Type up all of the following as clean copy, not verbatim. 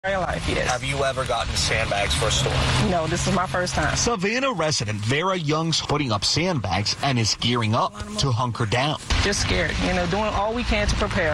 Life, yes. Have you ever gotten sandbags for a storm? No, this is my first time. Savannah resident Vera Young's putting up sandbags and is gearing up to hunker down. Just scared, doing all we can to prepare.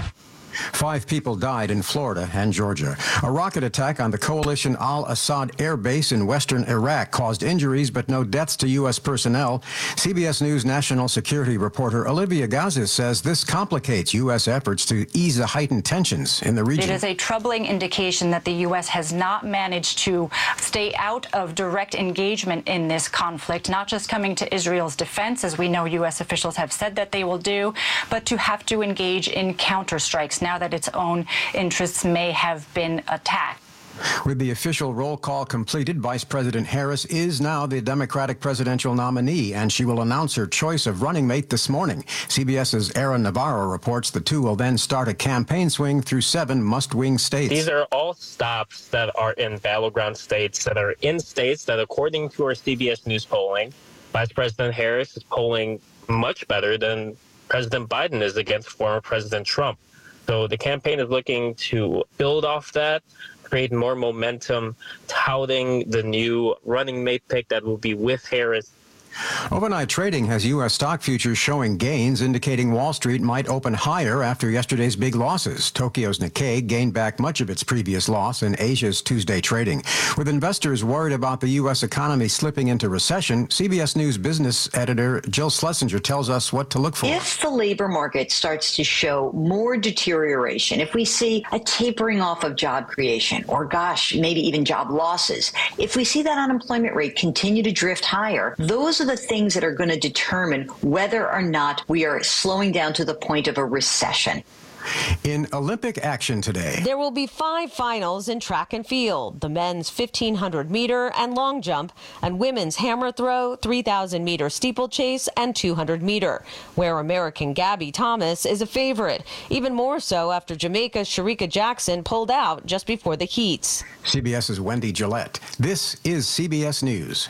5 people died in Florida and Georgia. A rocket attack on the coalition Al-Assad air base in western Iraq caused injuries but no deaths to U.S. personnel. CBS News national security reporter Olivia Gazis says this complicates U.S. efforts to ease the heightened tensions in the region. It is a troubling indication that the U.S. has not managed to stay out of direct engagement in this conflict, not just coming to Israel's defense, as we know U.S. officials have said that they will do, but to have to engage in counterstrikes now that its own interests may have been attacked. With the official roll call completed, Vice President Harris is now the Democratic presidential nominee, and she will announce her choice of running mate this morning. CBS's Aaron Navarro reports the two will then start a campaign swing through 7 must-win states. These are all stops that are in battleground states that are in states that, according to our CBS News polling, Vice President Harris is polling much better than President Biden is against former President Trump. So the campaign is looking to build off that, create more momentum, touting the new running mate pick that will be with Harris. Overnight trading has U.S. stock futures showing gains, indicating Wall Street might open higher after yesterday's big losses. Tokyo's Nikkei gained back much of its previous loss in Asia's Tuesday trading. With investors worried about the U.S. economy slipping into recession, CBS News business editor Jill Schlesinger tells us what to look for. If the labor market starts to show more deterioration, if we see a tapering off of job creation, or maybe even job losses, if we see that unemployment rate continue to drift higher, those are the things that are going to determine whether or not we are slowing down to the point of a recession. In Olympic action today, there will be 5 finals in track and field: the men's 1,500 meter and long jump, and women's hammer throw, 3,000 meter steeplechase, and 200 meter, where American Gabby Thomas is a favorite, even more so after Jamaica's Shericka Jackson pulled out just before the heats. CBS's Wendy Gillette. This is CBS News.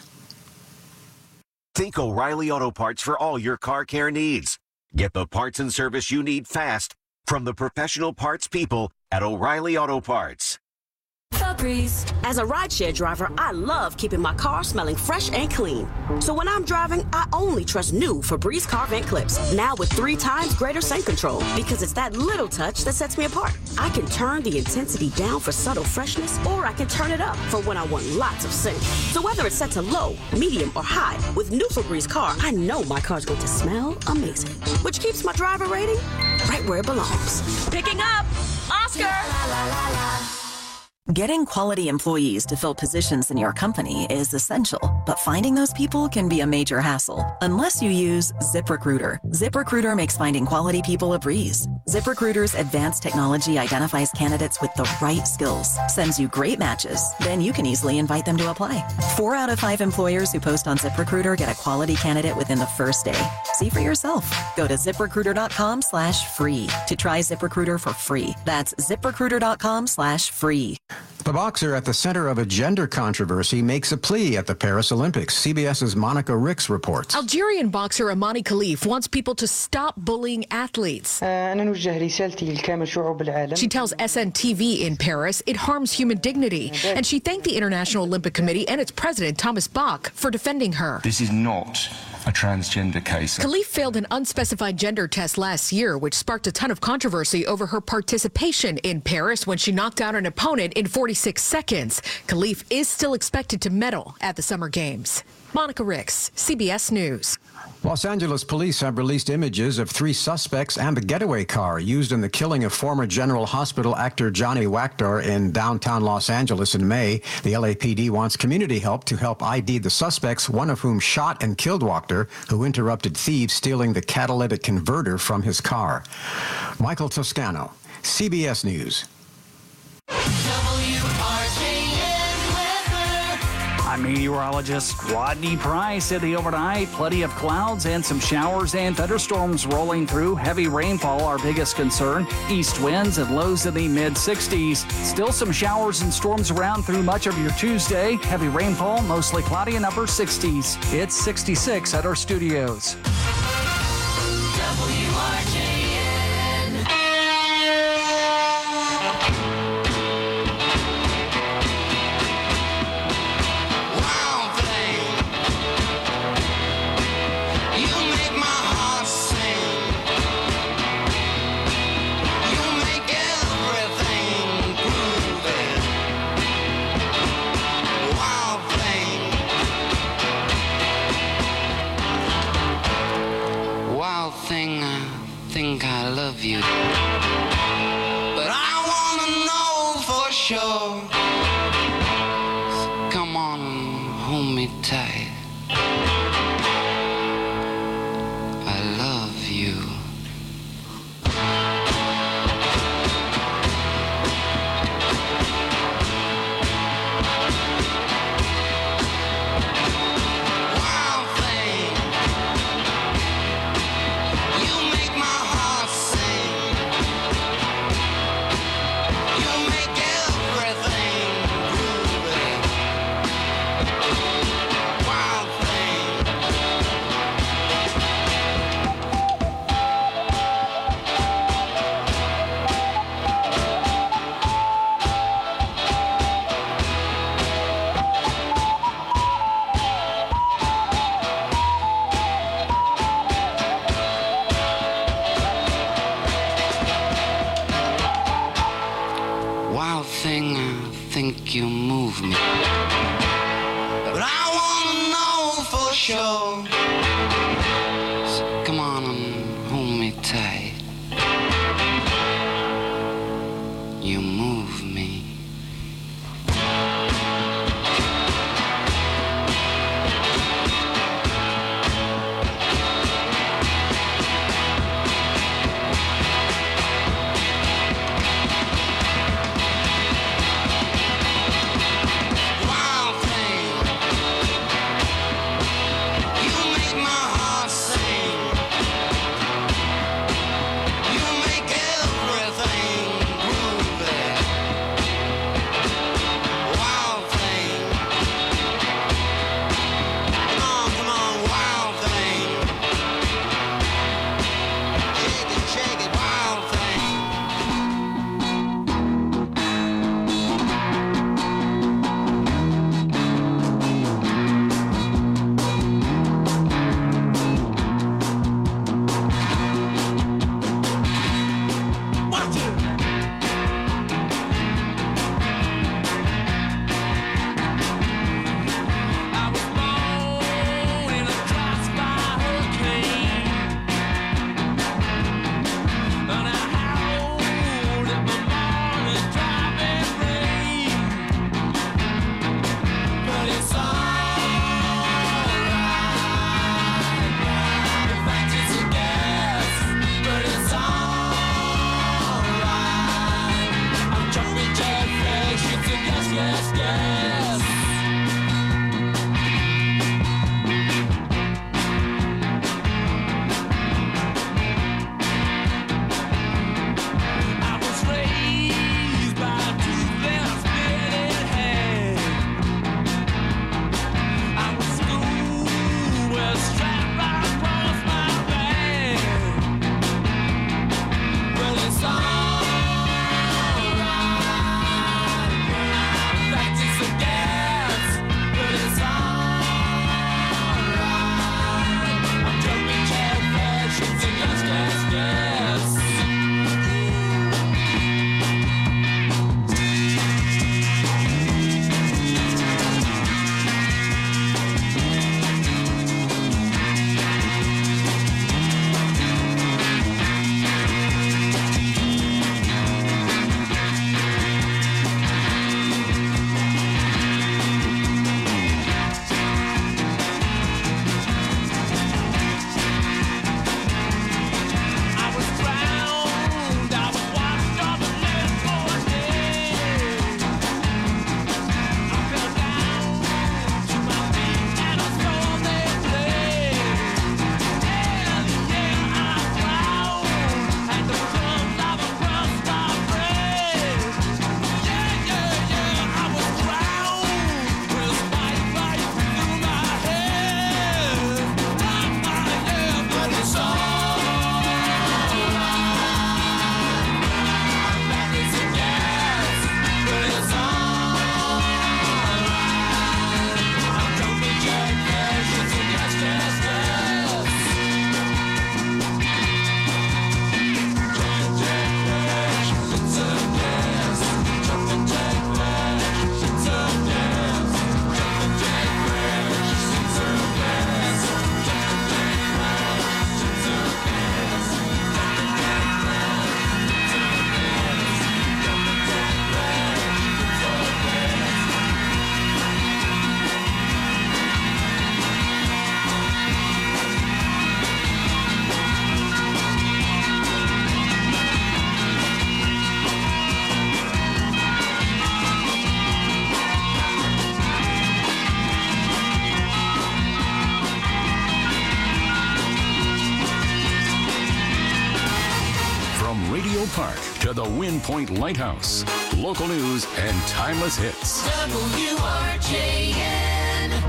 Think O'Reilly Auto Parts for all your car care needs. Get the parts and service you need fast from the professional parts people at O'Reilly Auto Parts. Febreze. As a rideshare driver, I love keeping my car smelling fresh and clean. So when I'm driving, I only trust new Febreze car vent clips, now with 3 times greater scent control, because it's that little touch that sets me apart. I can turn the intensity down for subtle freshness, or I can turn it up for when I want lots of scent. So whether it's set to low, medium, or high, with new Febreze car, I know my car's going to smell amazing, which keeps my driver rating right where it belongs. Picking up, Oscar! La, la, la, la. Getting quality employees to fill positions in your company is essential, but finding those people can be a major hassle unless you use ZipRecruiter. ZipRecruiter makes finding quality people a breeze. ZipRecruiter's advanced technology identifies candidates with the right skills, sends you great matches, then you can easily invite them to apply. 4 out of 5 employers who post on ZipRecruiter get a quality candidate within the first day. See for yourself. Go to ZipRecruiter.com/free to try ZipRecruiter for free. That's ZipRecruiter.com/free. The boxer at the center of a gender controversy makes a plea at the Paris Olympics. CBS's Monica Ricks reports. Algerian boxer Amani Khalif wants people to stop bullying athletes. She tells SNTV in Paris it harms human dignity, and she thanked the International Olympic Committee and its president, Thomas Bach, for defending her. This is not a transgender case. Khalif failed an unspecified gender test last year, which sparked a ton of controversy over her participation in Paris when she knocked out an opponent in 46 seconds. Khalif is still expected to medal at the Summer Games. Monica Ricks, CBS News. Los Angeles police have released images of 3 suspects and the getaway car used in the killing of former General Hospital actor Johnny Wachter in downtown Los Angeles in May. The LAPD wants community help to help ID the suspects, one of whom shot and killed Wachter, who interrupted thieves stealing the catalytic converter from his car. Michael Toscano, CBS News. I'm meteorologist Rodney Price. Said the overnight, plenty of clouds and some showers and thunderstorms rolling through. Heavy rainfall, our biggest concern. East winds and lows in the mid-60s. Still some showers and storms around through much of your Tuesday. Heavy rainfall, mostly cloudy and upper 60s. It's 66 at our studios. you. But I wanna know for sure. So come on and hold me tight. I love you. You move me, but I wanna know for sure. So come on and hold me tight. You move me. the Wind Point Lighthouse. Local news and timeless hits. WRJN.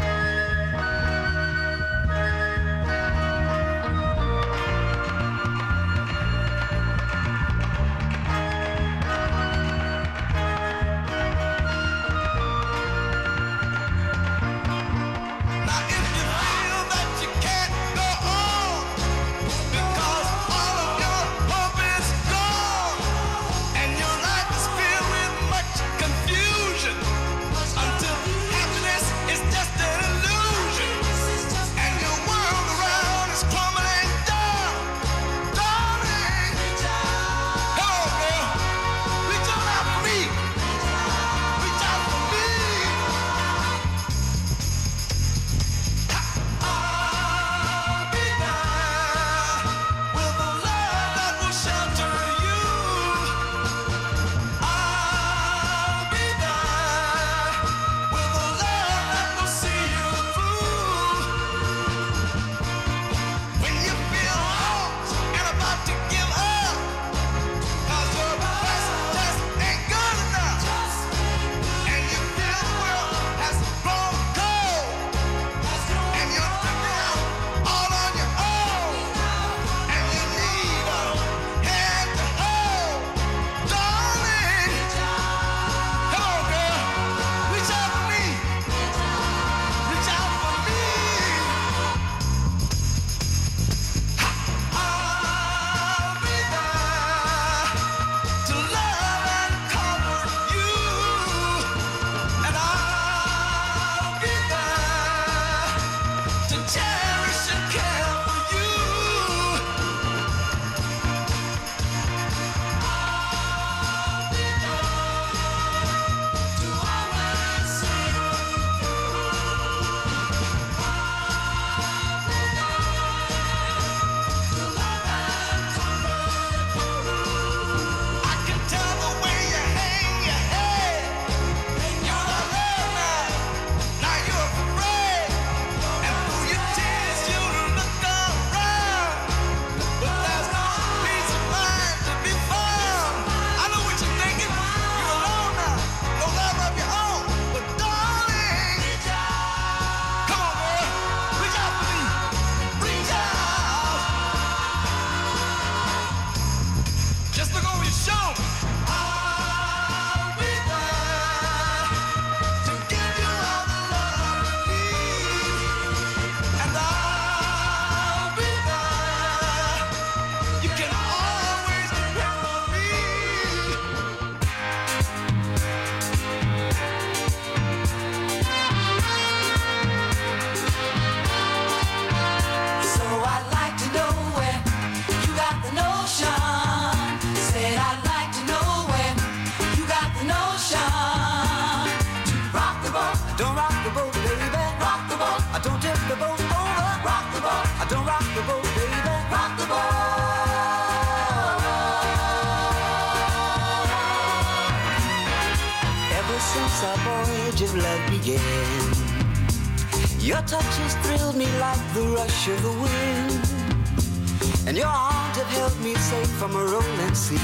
since our voyage of love began. Your touch has thrilled me like the rush of the wind, and your arms have held me safe from a rolling sea.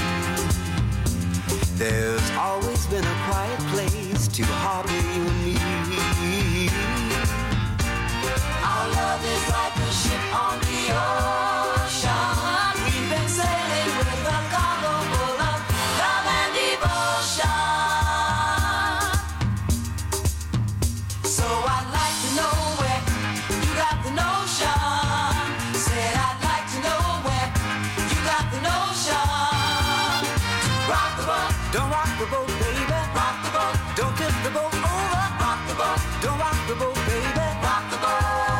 There's always been a quiet place to harbor you and me. Our love is like a ship on the ocean. We've been sailing with a cargo full of love and devotion. So I'd like to know where you got the notion. Said I'd like to know where you got the notion. Rock the boat. Don't rock the boat, baby. Rock the boat. Don't tip the boat over. Rock the boat. Don't rock the boat, baby. Rock the boat.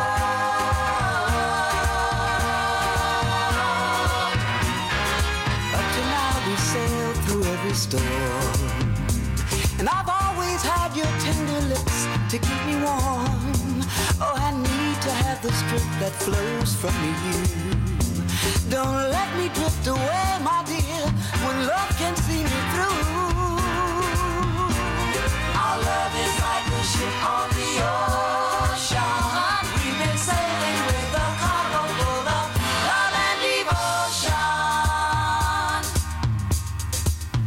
Up to now we sailed through every storm, and I've always had your tender lips to keep me warm. Oh, I need to have the strength that flows from you. Don't let me drift away, my dear, when love can see me through. Our love is like a ship on the ocean. We've been sailing with a cargo full of love and devotion.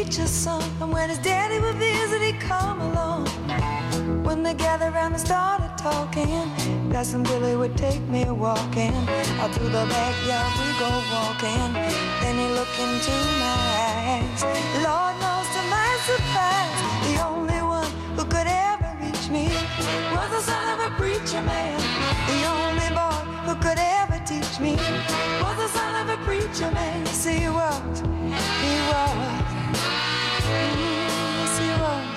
preacher's son. And when his daddy would visit, he'd come along. When they gathered around and started talking, Cousin Billy would take me walking. Out through the backyard we go walking. Then he looked into my eyes. Lord knows to my surprise, the only one who could ever reach me was the son of a preacher man. The only boy who could ever teach me was the son of a preacher man. Yes, he was. He was. Yes, he was.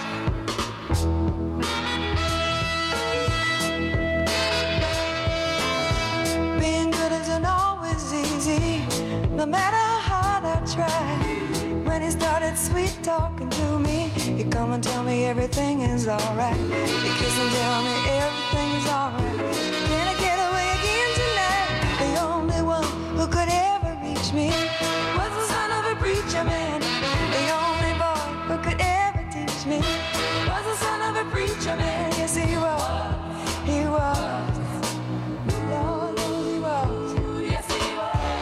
Being good isn't always easy, no matter how hard I try. When he started sweet talking to me, he'd come and tell me everything is alright. He'd kiss and tell me everything is alright. Can I get away again tonight? The only one who could ever reach me was the son of a preacher man. The only boy who could ever teach me was the son of a preacher man. Yes, he was. He was. Lord knows he was. Yes, he was.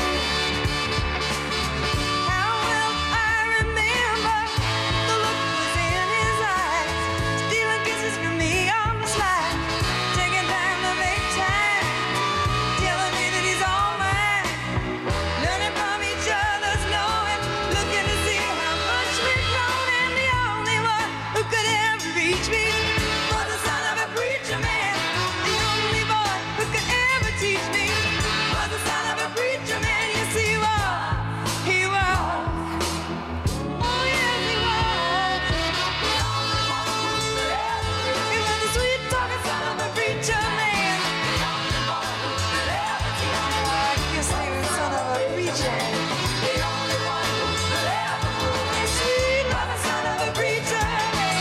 How will I remember the look was in his eyes, stealing kisses from me on the slide, taking time to make time, telling me that he's all mine, learning from each other's knowing, looking to see how much we've grown, and the only one who could ever reach me was the son of a preacher man. The only boy who could ever teach me was the son of a preacher man. Yes, he was. He was. Oh, yes, he was. He was the sweet talking son of a preacher man. Yes, he was the son of a preacher. Yes, sweet talking son of a preacher man.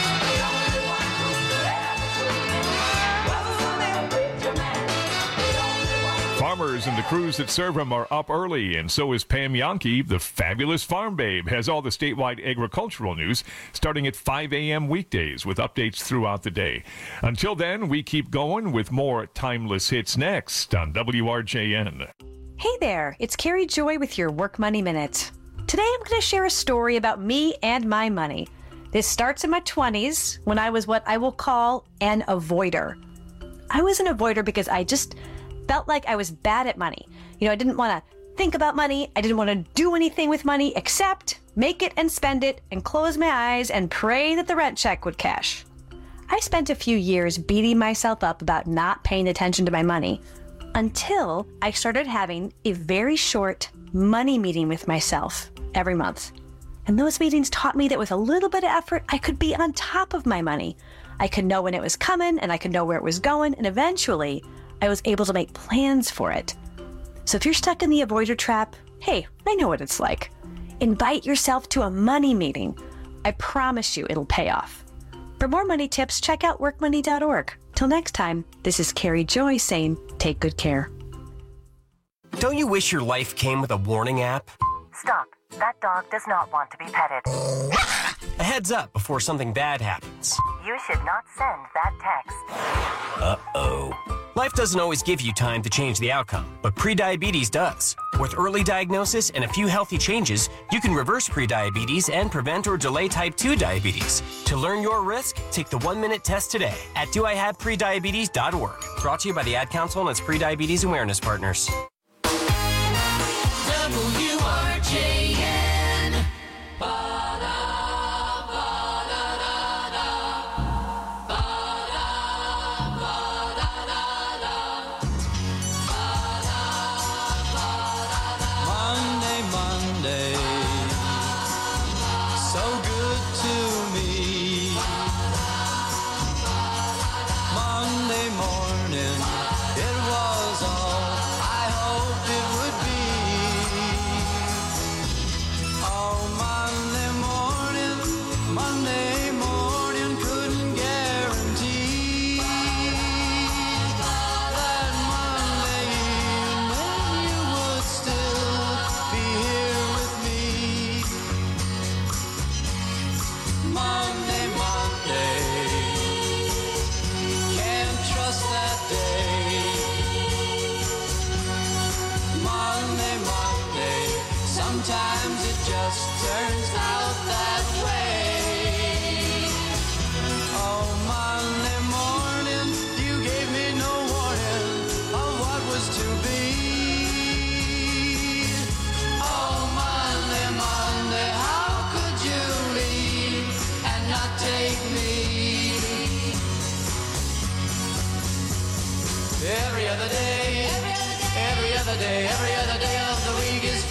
Farmers and the crews that serve them are up early, and so is Pam Yonke. The fabulous Farm Babe has all the statewide agricultural news starting at 5 a.m. weekdays with updates throughout the day. Until then, we keep going with more timeless hits next on WRJN. Hey there, it's Carrie Joy with your Work Money Minute. Today I'm going to share a story about me and my money. This starts in my 20s when I was what I will call an avoider. I was an avoider because I just felt like I was bad at money. You know, I didn't want to think about money. I didn't want to do anything with money except make it and spend it and close my eyes and pray that the rent check would cash. I spent a few years beating myself up about not paying attention to my money until I started having a very short money meeting with myself every month. And those meetings taught me that with a little bit of effort, I could be on top of my money. I could know when it was coming and I could know where it was going, and eventually I was able to make plans for it. So if you're stuck in the avoider trap, hey, I know what it's like. Invite yourself to a money meeting. I promise you it'll pay off. For more money tips, check out workmoney.org. Till next time, this is Carrie Joy saying, take good care. Don't you wish your life came with a warning app? Stop. That dog does not want to be petted. A heads up before something bad happens. You should not send that text. Uh-oh. Life doesn't always give you time to change the outcome, but prediabetes does. With early diagnosis and a few healthy changes, you can reverse prediabetes and prevent or delay type 2 diabetes. To learn your risk, take the 1-minute test today at doihaveprediabetes.org. Brought to you by the Ad Council and its prediabetes awareness partners. WRJN. Monday, so good to me. Monday morning, it was all I hoped it would be. Oh, Monday morning, couldn't guarantee that Monday evening you would still be here with me. Monday, can't trust that day. Monday, sometimes it just turns out that other day, every other day, every other day of the week is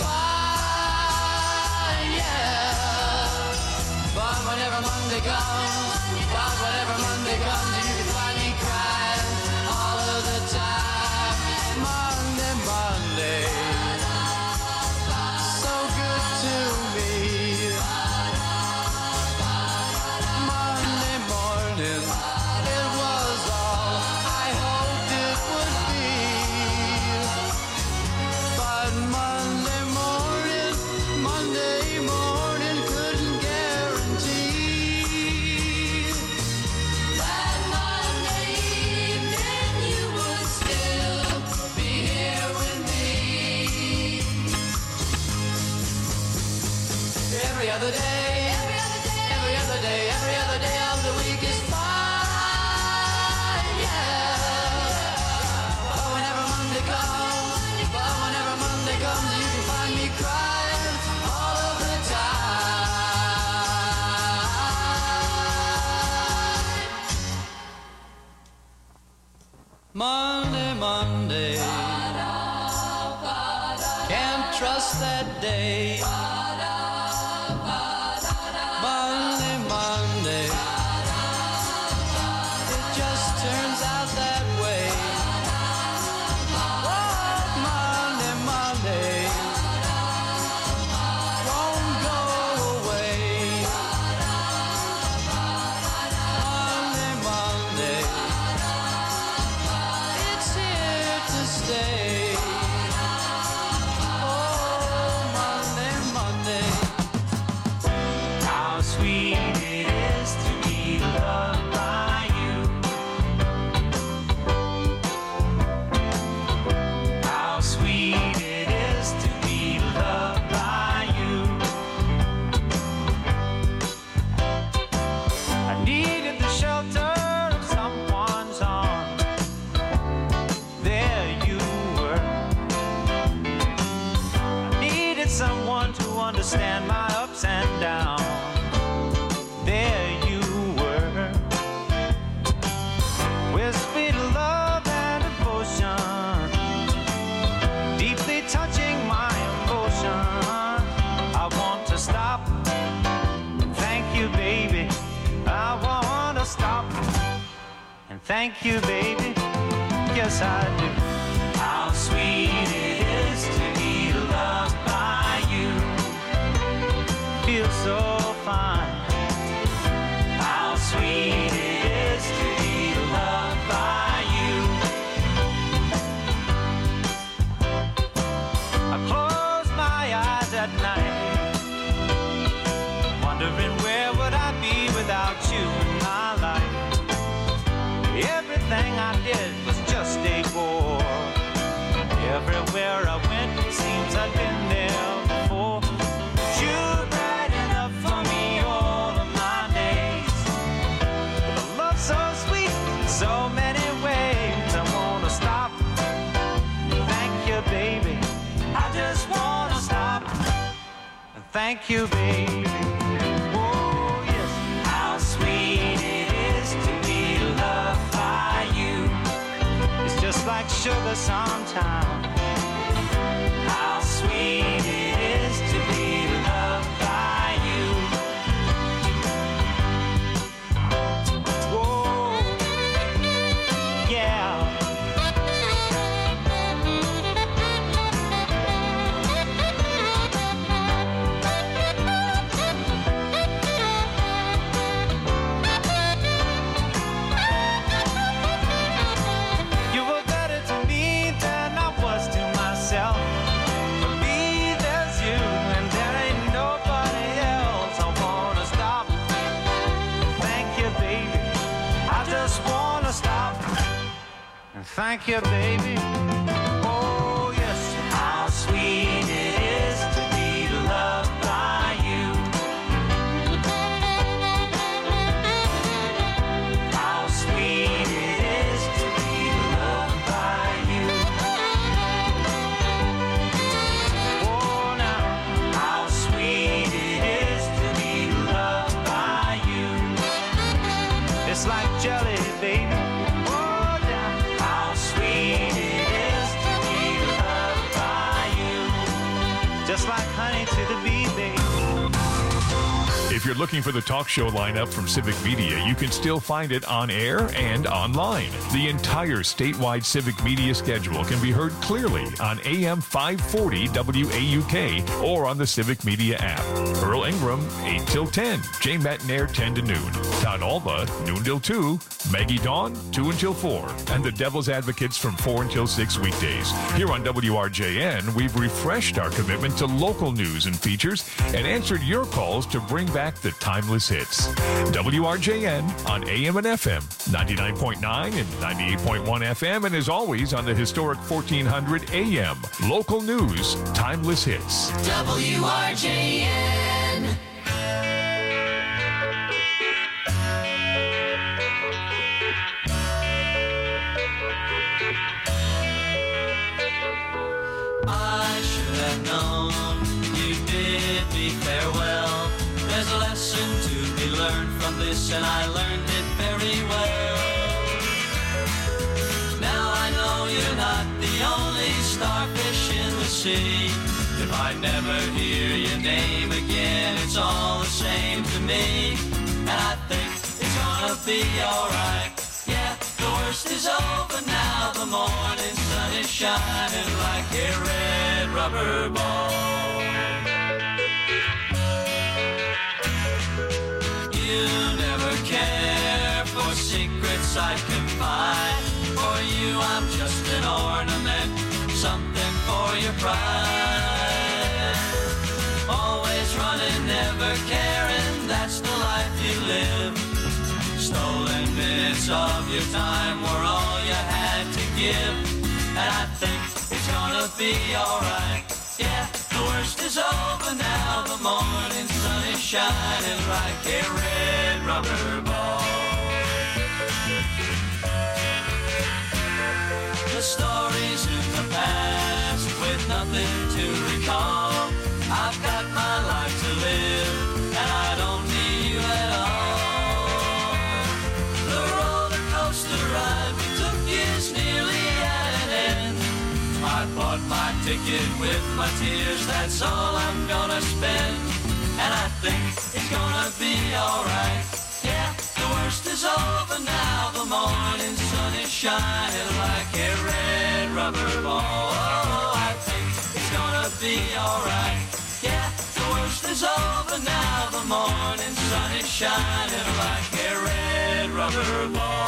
fine, yeah. But whenever Monday comes, you can find me crying all of the time. Monday, Monday, so good to me. Monday morning, it was all I hoped it would be. But Monday morning couldn't guarantee that Monday evening you would still be here with me. Every other day, every other day, every other day of the week is fine, yeah. But whenever Monday comes, you can find me crying all of the time. Monday, can't trust that day. Monday, it just turns out that way. Oh, Monday, won't go away. Monday, it's here to stay. Oh, Monday, how sweet it is to be loved by you. How sweet it is to be loved by you. I needed the shelter of someone's arms. There you were. I needed someone to understand my ups and downs. There you were, with sweet love and devotion, deeply touching my emotion. I want to stop and thank you, baby. I want to stop and thank you, baby. Yes, I do. How sweet it is to be loved by you. Feels so fine. How sweet it is to be loved by you. I close my eyes at night, wondering where would I be without you in my life. Everything I did was just a bore. Everywhere I went, it seems I'd been there before. But you're bright enough for me all of my days. With a love so sweet in so many ways. I wanna stop. Thank you, baby. I just wanna stop. And thank you, baby. Oh, yes. How sweet it is to be loved by you. It's just like sugar sometimes. How sweet it is to be loved by you. Whoa, yeah. You were better to me than I was to myself. For me, there's you, and there ain't nobody else. I wanna stop. Thank you, baby. I just wanna stop. And thank you, baby. Oh, yes. How sweet it is to be loved by you. How sweet it is to be loved by you. Oh, now, how sweet it is to be loved by you. It's like jelly, baby. Oh, yeah. How sweet it you're looking for the talk show lineup from Civic Media, you can still find it on air and online. The entire statewide Civic Media schedule can be heard clearly on AM 540 WAUK or on the Civic Media app. Earl Ingram, 8 till 10. Jay Metnair, 10 to noon. Todd Alba, noon till 2. Maggie Dawn, 2 until 4. And the Devil's Advocates from 4 until 6 weekdays. Here on WRJN, we've refreshed our commitment to local news and features and answered your calls to bring back the timeless hits. WRJN on AM and FM, 99.9 and 98.1 FM, and as always on the historic 1400 AM. Local news, timeless hits. WRJN. I should have known you bid me farewell. There's a lesson to be learned from this, and I learned it very well. Now I know you're not the only starfish in the sea. If I never hear your name again, it's all the same to me. And I think it's gonna be alright. Yeah, the worst is over now. The morning sun is shining like a red rubber ball. You never care for secrets I confide. For you I'm just an ornament, something for your pride. Always running, never caring, that's the life you live. Stolen minutes of your time were all you had to give. And I think it's gonna be alright. Yeah, the worst is over now. The morning sun is shining like a red rubber ball. The stories in the past with nothing to recall. I've got my life to live, and I don't need you at all. The roller coaster ride we took is nearly at an end. I bought my ticket with my tears, that's all I'm gonna spend. And I think it's gonna be alright. Yeah, the worst is over now. The morning sun is shining like a red rubber ball. Oh, I think it's gonna be alright. Yeah, the worst is over now. The morning sun is shining like a red rubber ball.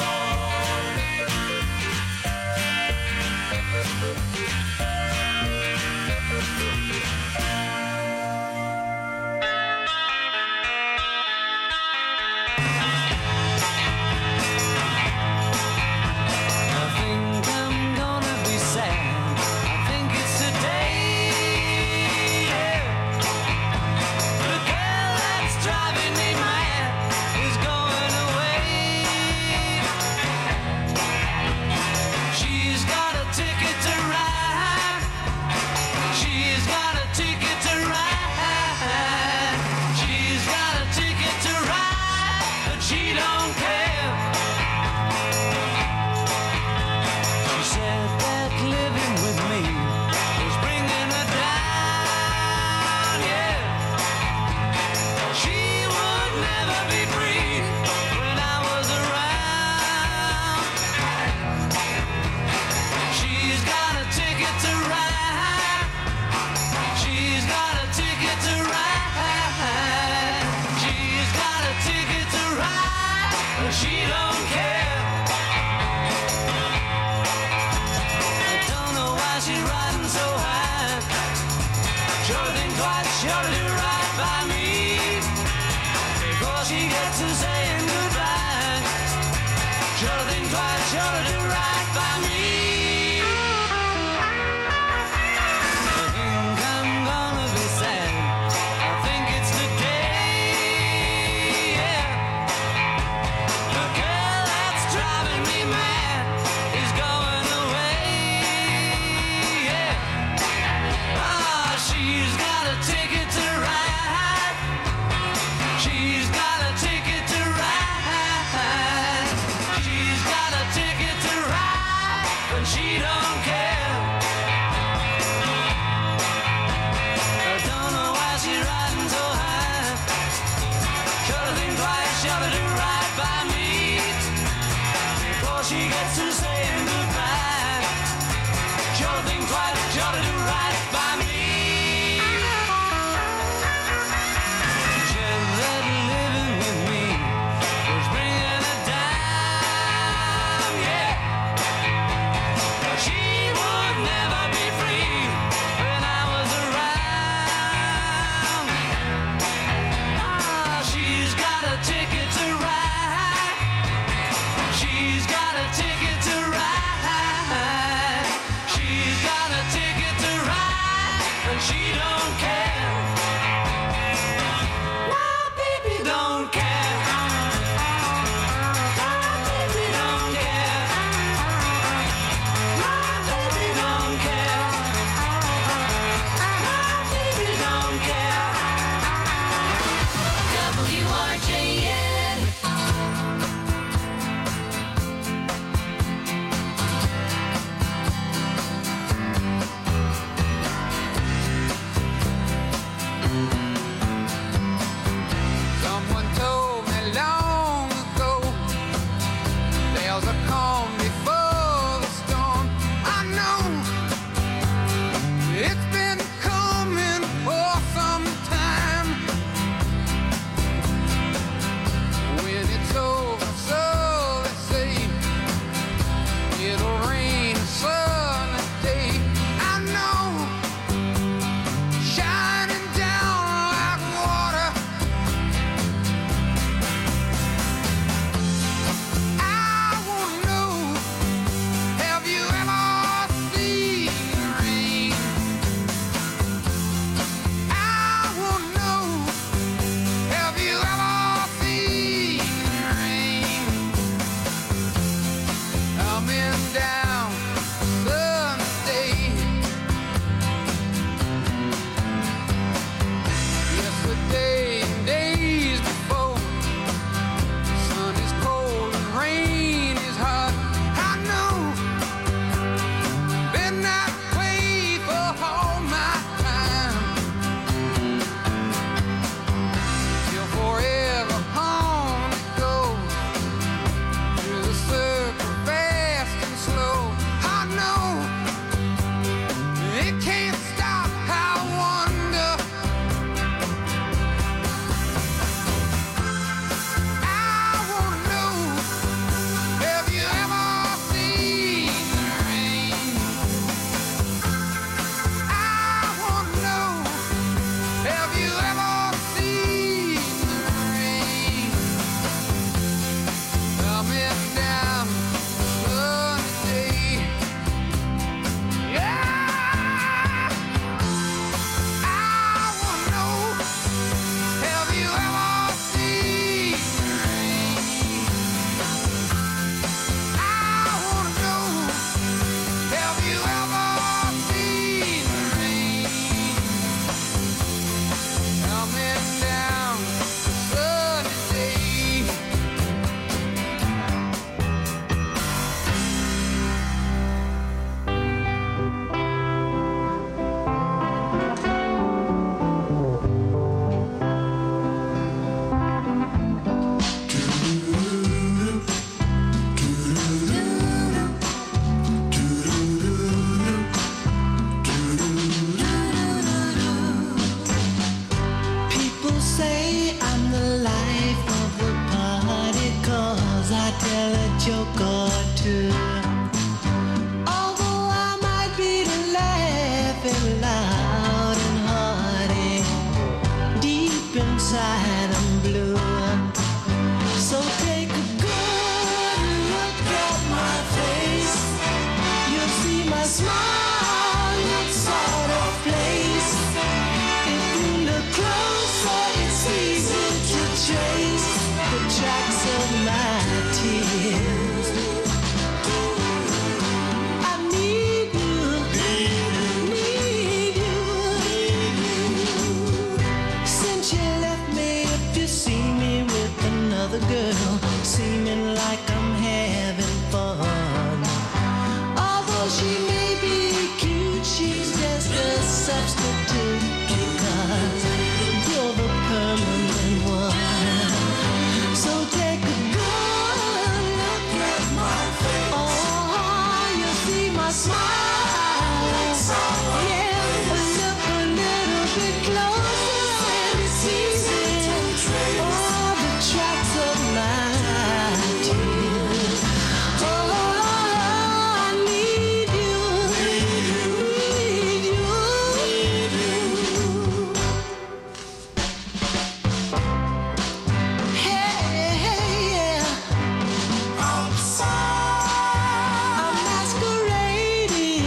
she gets to saying goodbye. She ought to think twice, she ought to do right by me. She said that living with me was bringing her down, yeah. But she would never be free when I was around. Ah, she's got a ticket to ride. She's got a ticket to ride. She's got a ticket to ride, and she don't care. My baby don't care. My baby don't care. My baby don't care. My baby don't care. WRJN. Someone told me long ago there's a calm before the storm. I know it's been coming for some time. When it's over, so they say it'll rain a sunny day. I know, shining down like water. I wanna know, have you ever seen rain? I wanna know, have you ever seen rain? Coming down Sunday. Yesterday and days before, sun is cold and rain is hot. I know, been that way for all my time. Till forever on it goes, through the circle fast and slow. I know, it can't stop. I wonder, I wanna know, have you ever seen rain? I wanna know, have you ever seen rain? Coming down Sunday. Yeah, I wanna know, have you ever seen rain? I wanna know, have you ever seen rain? Coming down Sunday. People say I'm the life of the party 'cause I tell a joke or two. Although I might be laughing loud and hearty, deep inside I'm blue. So take a good look at my face. You'll see my smile looks out of place. If you look closer, it's easy to trace the tracks of my tears. I'm masquerading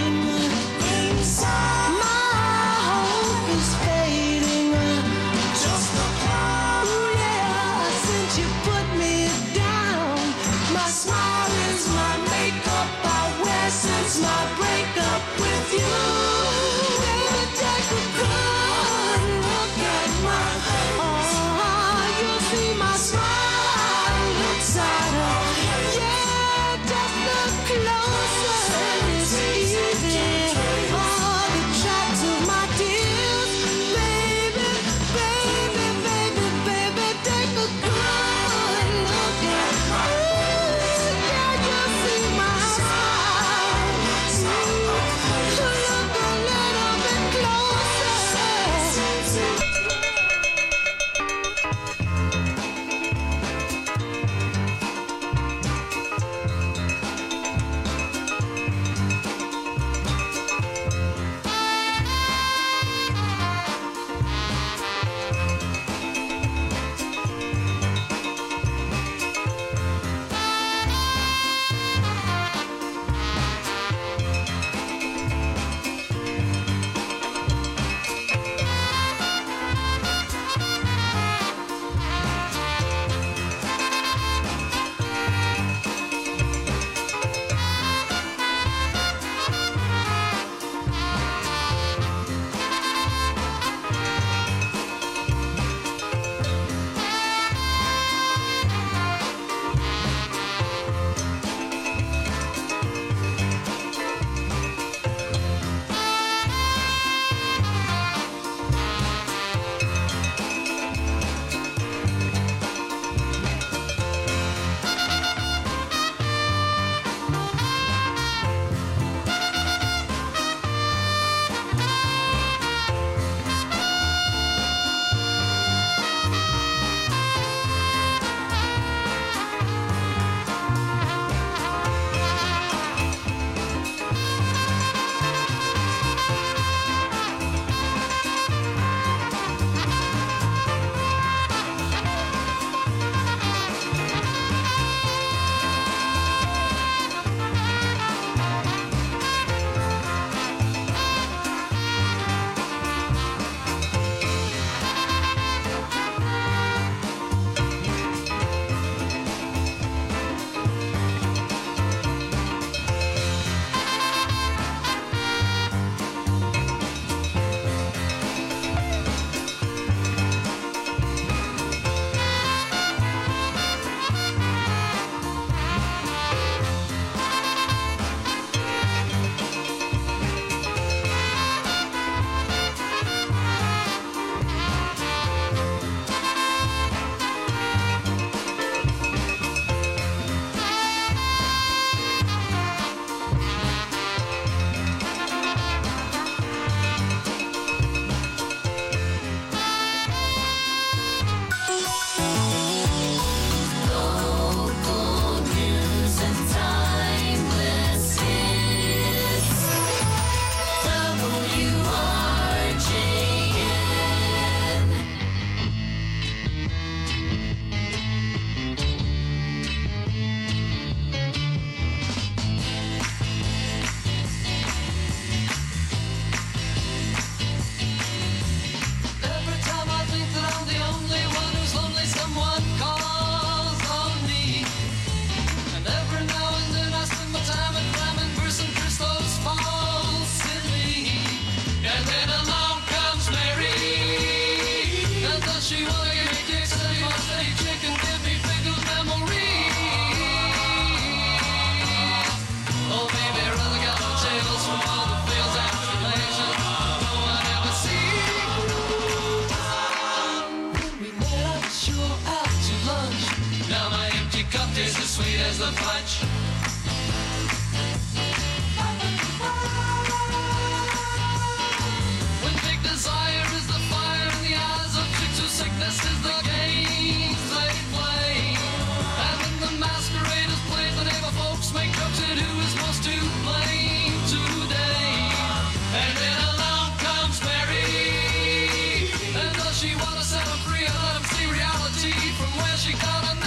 who's to blame today? And then along comes Mary. And does she want to set him free and let him see reality from where she got a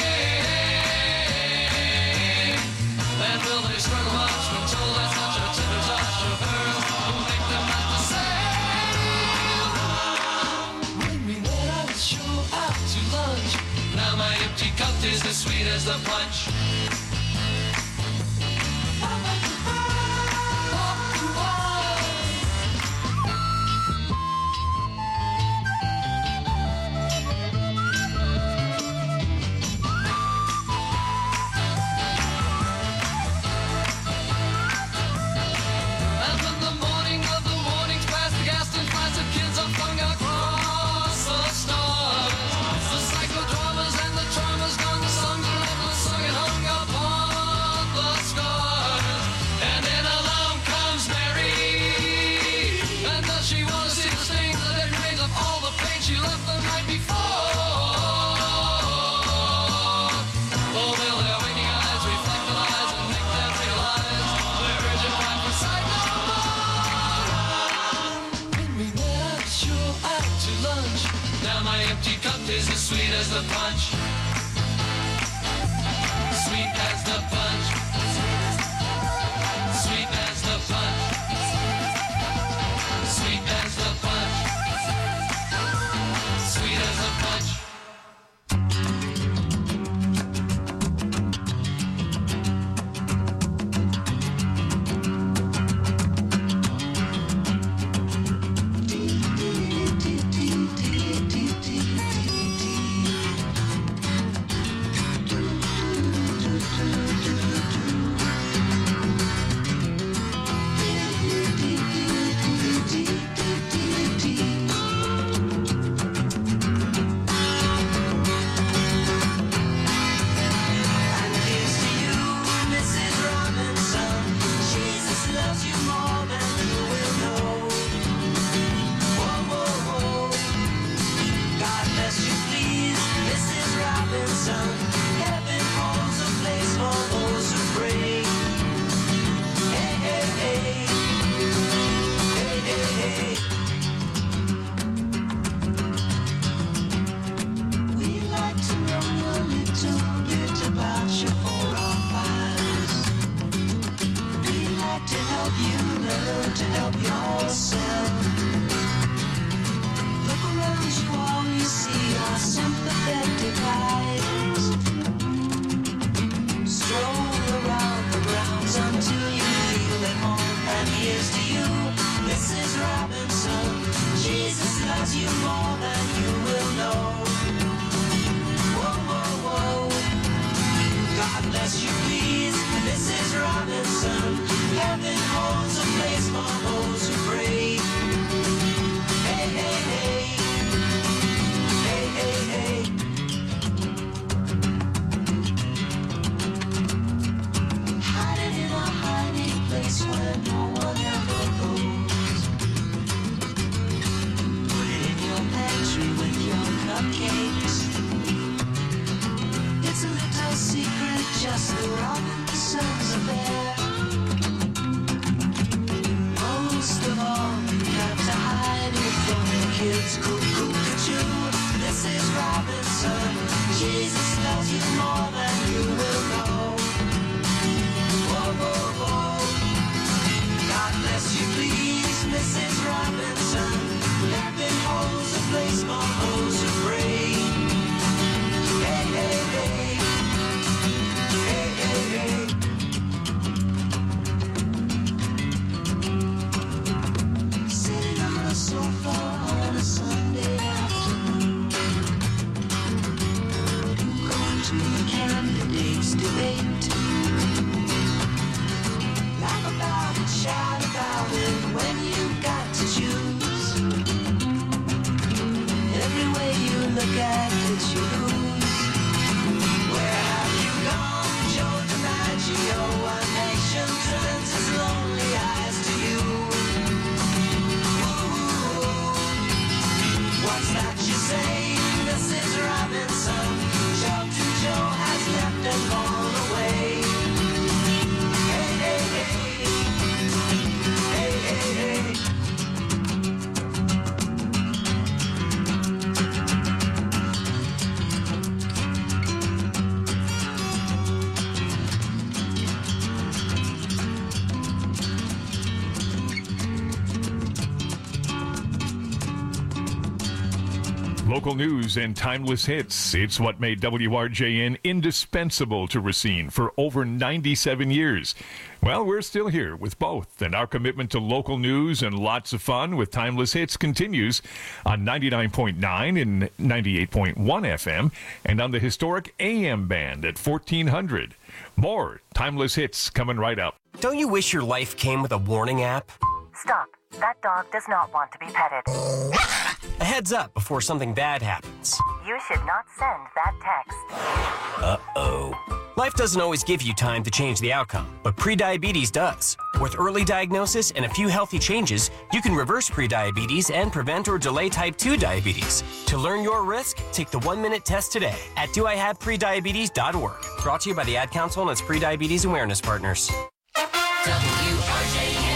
name? And will they struggle much when told that such a tender touch of hers will make them not the same? When we met, I was sure out to lunch. Now my empty cup is as sweet as the punch. Is as sweet as the punch. Sweet as the punch. Sweet as the punch. Sweet as the punch. Sweet as the punch. Put it in your pantry. Local news and timeless hits. It's what made WRJN indispensable to Racine for over 97 years. Well, we're still here with both, and our commitment to local news and lots of fun with timeless hits continues on 99.9 and 98.1 FM and on the historic AM band at 1400. More timeless hits coming right up. Don't you wish your life came with a warning app? Stop. That dog does not want to be petted. A heads up before something bad happens. You should not send that text. Uh-oh. Life doesn't always give you time to change the outcome, but prediabetes does. With early diagnosis and a few healthy changes, you can reverse prediabetes and prevent or delay type 2 diabetes. To learn your risk, take the 1-minute test today at doihaveprediabetes.org. Brought to you by the Ad Council and its prediabetes awareness partners. WRJN.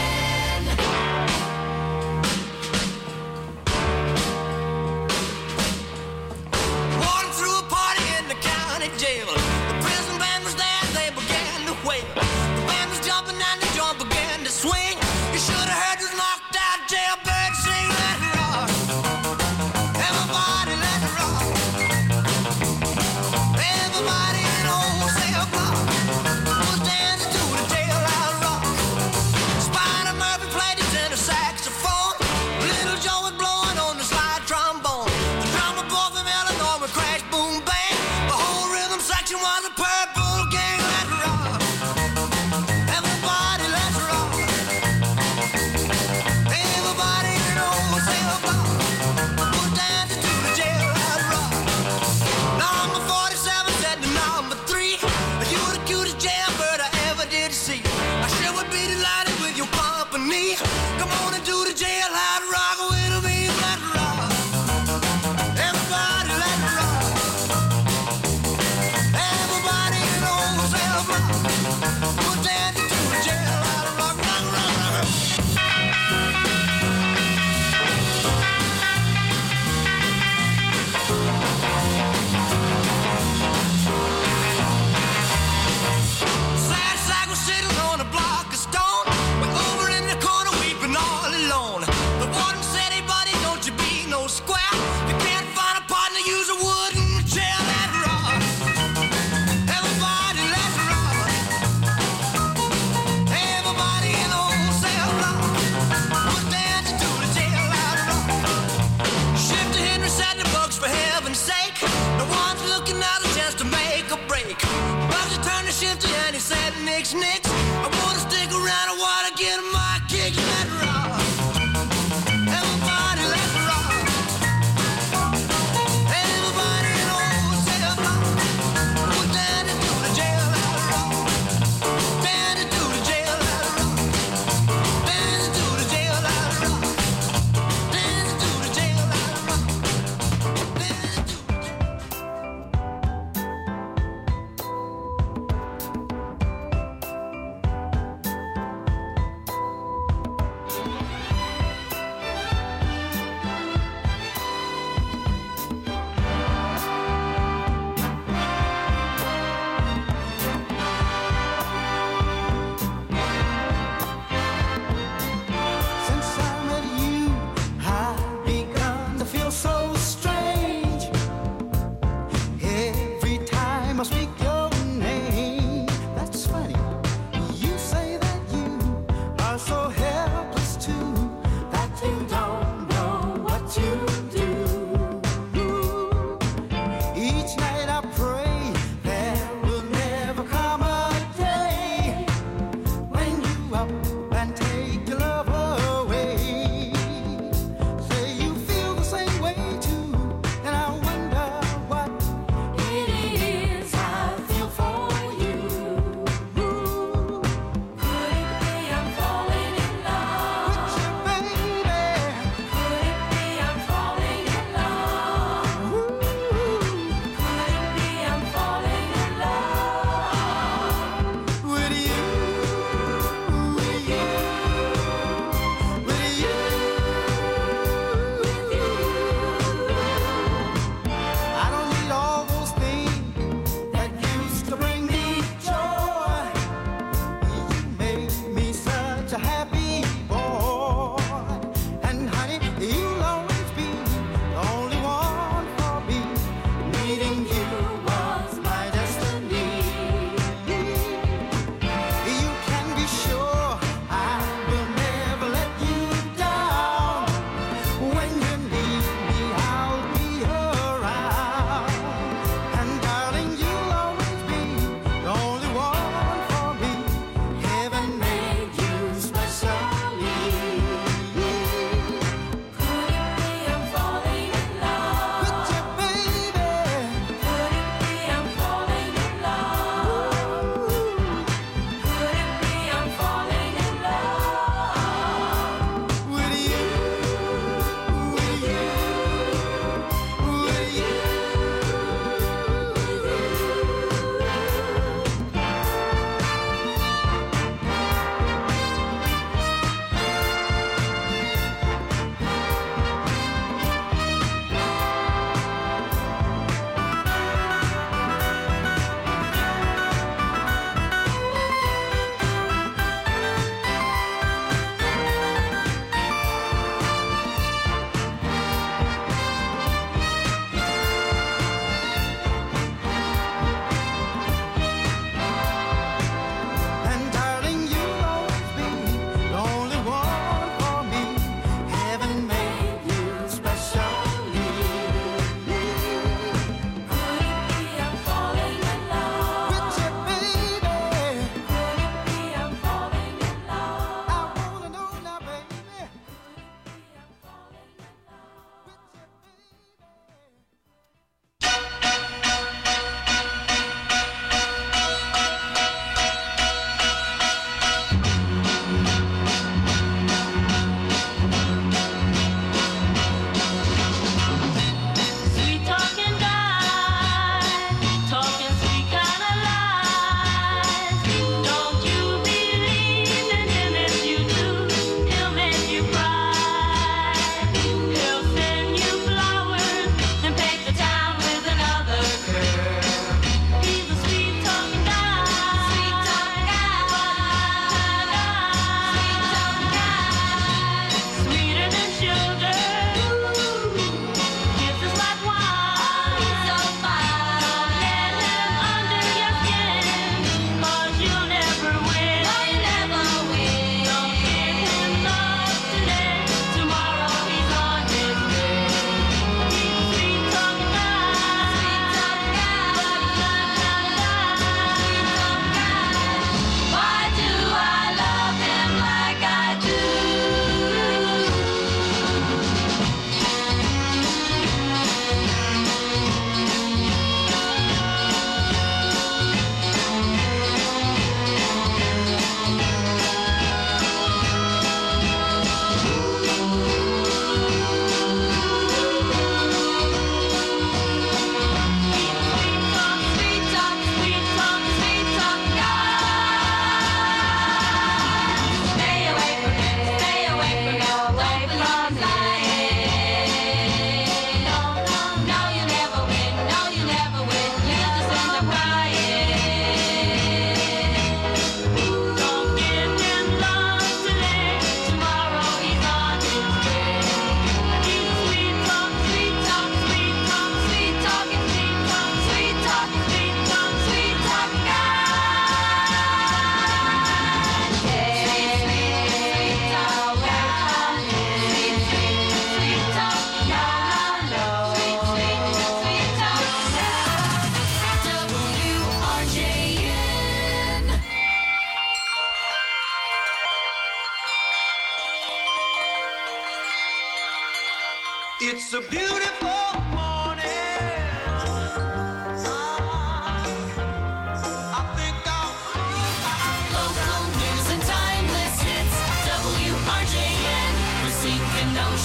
It's a beautiful